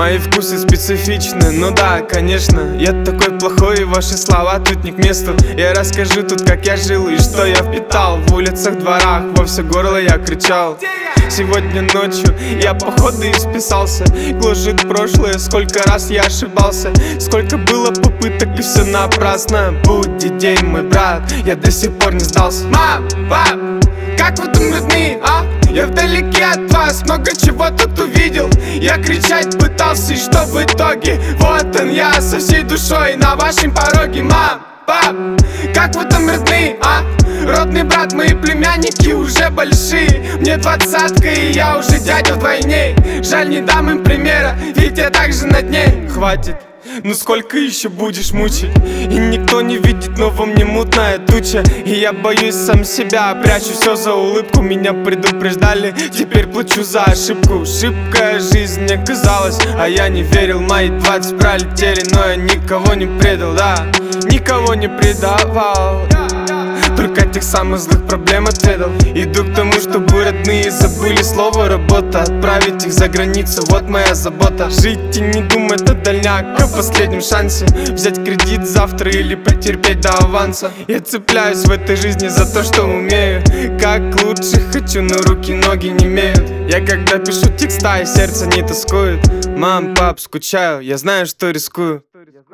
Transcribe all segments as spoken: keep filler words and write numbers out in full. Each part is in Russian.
Мои вкусы специфичны, ну да, конечно. Я такой плохой, и ваши слова тут не к месту. Я расскажу тут, как я жил и что я впитал. В улицах, дворах, во все горло я кричал. Сегодня ночью я походу исписался. Гложет прошлое, сколько раз я ошибался. Сколько было попыток, и все напрасно. Будет день, мой брат, я до сих пор не сдался. Мам, пап, как вы там родные, а? Я вдалеке от вас, много чего тут увидел. Я кричать пытался, и что в итоге? Вот он я, со всей душой на вашем пороге. Мам, пап, как вы там родные, а? Родный брат, мои племянники уже большие. Мне двадцатка, и я уже дядя вдвойне. Жаль, не дам им примера, ведь я так же над ней. Хватит, ну сколько еще будешь мучить? И никто не видит, но во мне мутная туча. И я боюсь сам себя, прячу все за улыбку. Меня предупреждали, теперь плачу за ошибку. Шибкая жизнь оказалась, а я не верил. Мои двадцать пролетели, но я никого не предал, да. Никого не предавал, только тех самых злых проблем отведал. Иду к тому, чтобы родные забыли слово работа. Отправить их за границу, вот моя забота. Жить и не думать о дальняк, о последнем шансе. Взять кредит завтра или потерпеть до аванса. Я цепляюсь в этой жизни за то, что умею. Как лучше хочу, но руки, ноги не имеют. Я когда пишу текста, и сердце не тоскует. Мам, пап, скучаю, я знаю, что рискую.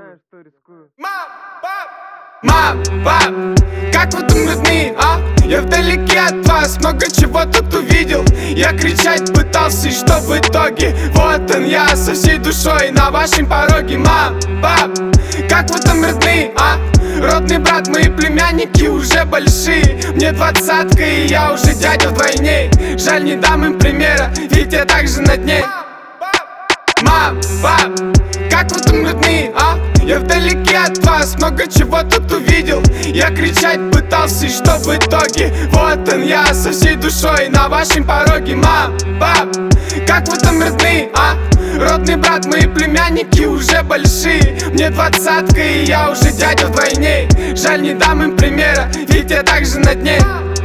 Мам, пап, как вы там родные, а? Я вдалеке от вас, много чего тут увидел. Я кричать пытался, и что в итоге? Вот он я, со всей душой на вашем пороге. Мам, пап, как вы там родные, а? Родный брат, мои племянники уже большие. Мне двадцатка, и я уже дядя вдвойне. Жаль, не дам им примера, ведь я так же над ней. Мам, пап, как вы там родные, а? Я вдалеке от вас, много чего тут увидел. Я кричать пытался, и что в итоге? Вот он я, со всей душой на вашем пороге. Мам, пап, как вы там родные, а? Родный брат, мои племянники уже большие. Мне двадцатка, и я уже дядя вдвойне. Жаль, не дам им примера, ведь я так же над ней.